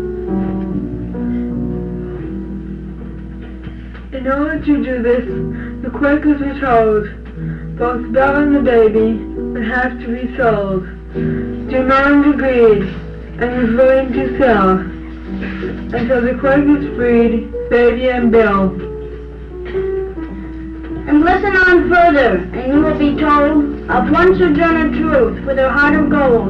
Speaker 7: In order to do this, the Quakers were told both Belle and the baby would have to be sold. Dumont agreed and was willing to sell, and so the Quakers freed Baby and Bill.
Speaker 4: And listen on further, and you will be told of one Sojourner Truth with her heart of gold.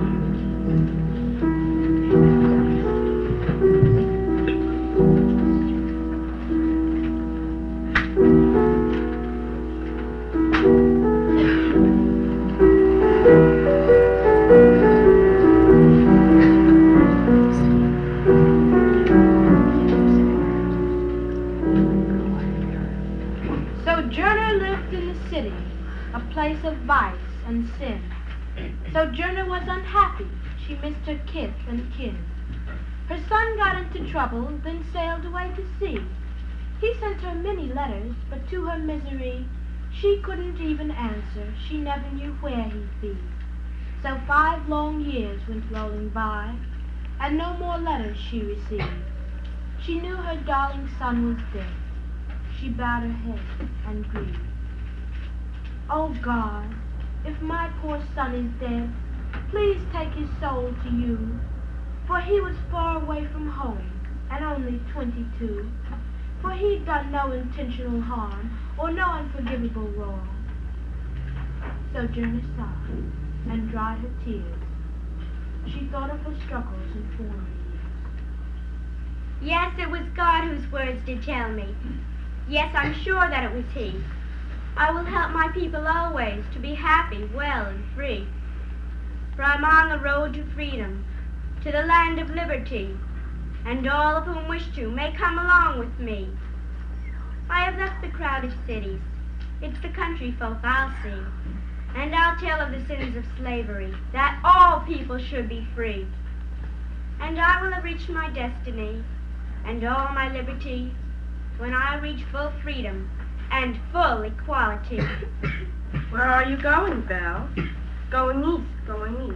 Speaker 8: Sojourner lived in the city, a place of vice and sin. Sojourner was unhappy, she missed her kith and kin. Her son got into trouble, then sailed away to sea. He sent her many letters, but to her misery, she couldn't even answer, she never knew where he'd be. So five long years went rolling by, and no more letters she received. She knew her darling son was dead. She bowed her head and grieved. Oh God, if my poor son is dead, please take his soul to you, for he was far away from home, and only twenty-two, for he'd done no intentional harm, or no unforgivable wrong. Sojourner sighed, and dried her tears. She thought of her struggles in former years.
Speaker 9: Yes, it was God whose words did tell me. Yes, I'm sure that it was he. I will help my people always to be happy, well, and free. For I'm on the road to freedom, to the land of liberty, and all of whom wish to may come along with me. I have left the crowded cities. It's the country folk I'll see, and I'll tell of the sins of slavery, that all people should be free. And I will have reached my destiny, and all my liberty, when I reach full freedom and full equality.
Speaker 5: Where are you going, Belle? Going east, going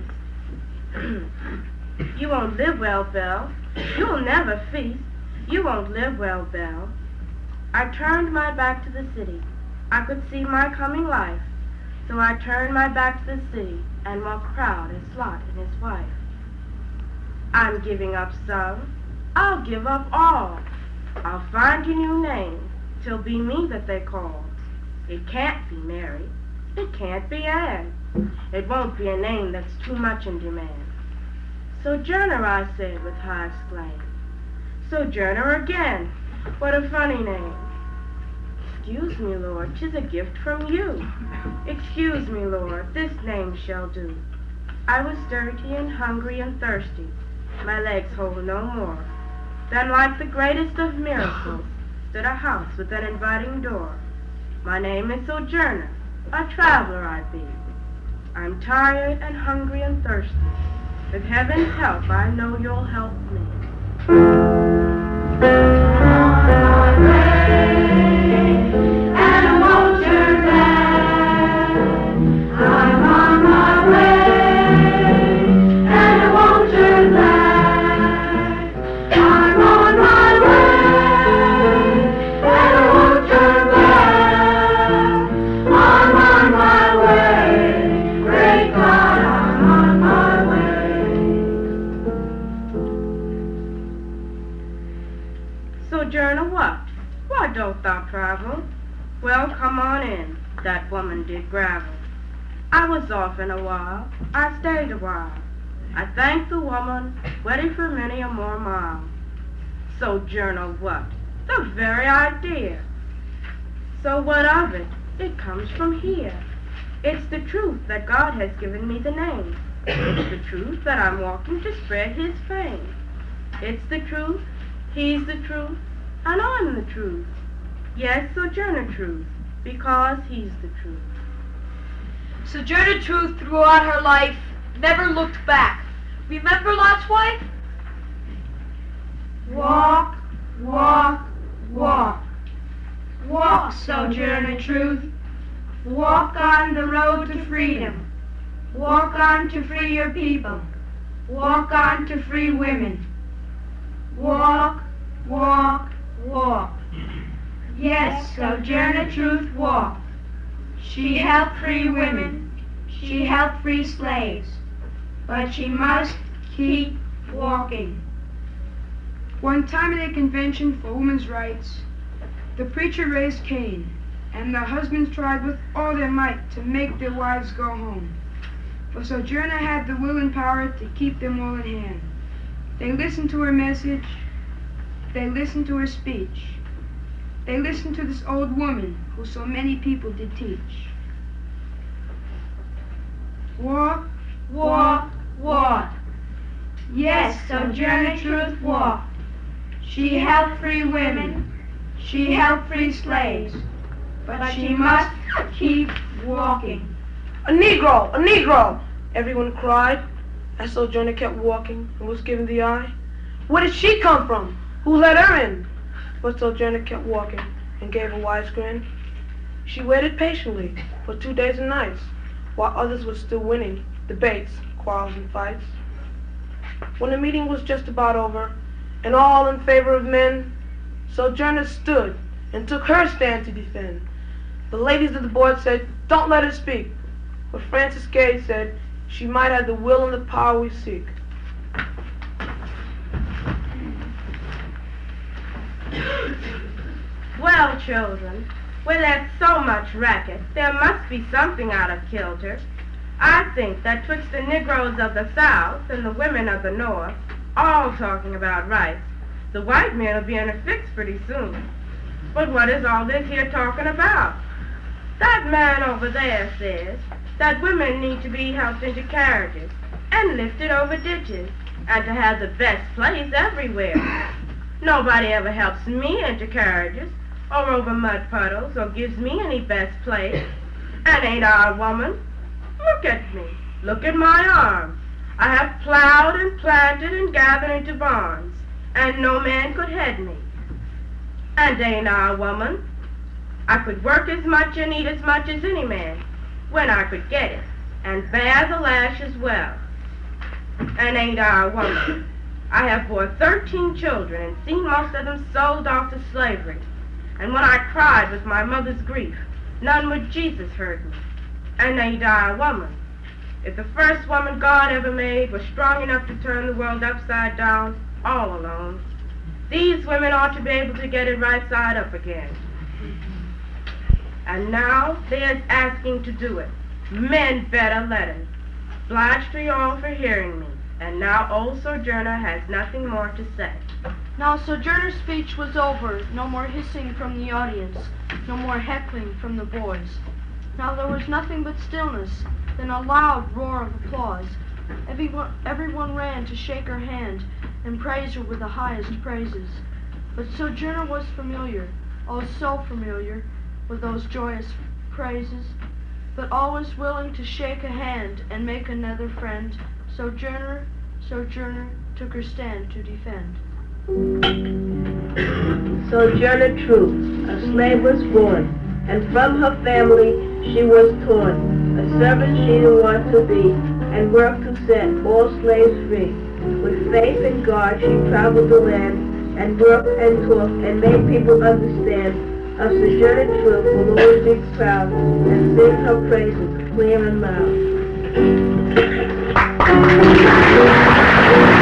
Speaker 5: east. You won't live well, Belle. You'll never feast. You won't live well, Belle. I turned my back to the city. I could see my coming life. So I turned my back to the city and walked proud as Lot and his wife. I'm giving up some. I'll give up all. I'll find a new name. 'Twill be me that they call. It can't be Mary. It can't be Anne. It won't be a name that's too much in demand. Sojourner, I said with high exclaim. Sojourner again. What a funny name. Excuse me, Lord, 'tis a gift from you. Excuse me, Lord, this name shall do. I was dirty and hungry and thirsty. My legs hold no more. Then like the greatest of miracles stood a house with an inviting door. My name is Sojourner, a traveler I be. I'm tired and hungry and thirsty. With heaven's help I know you'll help me. Sojourner, what? Why don't thou travel? Well, come on in. That woman did gravel. I was off in a while. I stayed a while. I thanked the woman, ready for many a more mile. Sojourner, what? The very idea. So what of it? It comes from here. It's the truth that God has given me the name. It's the truth that I'm walking to spread his fame. It's the truth, he's the truth, and I'm the truth. Yes, Sojourner Truth, because he's the truth.
Speaker 10: Sojourner Truth throughout her life never looked back. Remember Lot's wife?
Speaker 5: Walk, walk, walk. Walk, Sojourner Truth. Walk on the road to freedom. Walk on to free your people. Walk on to free women. Walk, walk, walk. Yes, Sojourner Truth walked. She helped free women. She helped free slaves. But she must keep walking.
Speaker 11: One time at a convention for women's rights, the preacher raised Cain, and the husbands tried with all their might to make their wives go home. But Sojourner had the will and power to keep them all in hand. They listened to her message. They listened to her speech. They listened to this old woman who so many people did teach.
Speaker 5: Walk, walk, walk. Yes, Sojourner Truth walked. She helped free women. She helped free slaves. But she must keep walking.
Speaker 12: A Negro! A Negro! Everyone cried as Sojourner kept walking and was given the eye. Where did she come from? Who let her in? But Sojourner kept walking and gave a wise grin. She waited patiently for two days and nights while others were still winning debates, quarrels, and fights. When the meeting was just about over and all in favor of men, Sojourner stood and took her stand to defend. The ladies of the board said, "Don't let her speak." But Francis Gage said, "She might have the will and the power we seek."
Speaker 13: Well, children, where there's so much racket, there must be something out of kilter. I think that twixt the Negroes of the South and the women of the North, all talking about rights, the white men will be in a fix pretty soon. But what is all this here talking about? That man over there says that women need to be helped into carriages and lifted over ditches and to have the best place everywhere. Nobody ever helps me into carriages or over mud puddles or gives me any best place. And ain't I a woman? Look at me. Look at my arms. I have plowed and planted and gathered into barns, and no man could head me. And ain't I a woman? I could work as much and eat as much as any man, when I could get it, and bear the lash as well. And ain't I a woman? I have bore thirteen children and seen most of them sold off to slavery. And when I cried with my mother's grief, none but Jesus heard me. And ain't I a woman? If the first woman God ever made was strong enough to turn the world upside down, all alone, these women ought to be able to get it right side up again. And now they're asking to do it. Men better let it. Obliged to you all for hearing me. And now old Sojourner has nothing more to say.
Speaker 14: Now Sojourner's speech was over. No more hissing from the audience. No more heckling from the boys. Now there was nothing but stillness, then a loud roar of applause. Everyone, everyone ran to shake her hand and praise her with the highest praises. But Sojourner was familiar, oh so familiar, with those joyous praises, but always willing to shake a hand and make another friend. Sojourner, Sojourner took her stand to defend.
Speaker 6: Sojourner Truth, a slave was born, and from her family she was torn. A servant she didn't want to be, and worked to set all slaves free. With faith in God she traveled the land, and worked and talked, and made people understand. Of Sojourner Truth will always be proud, and sing her praises clear and loud.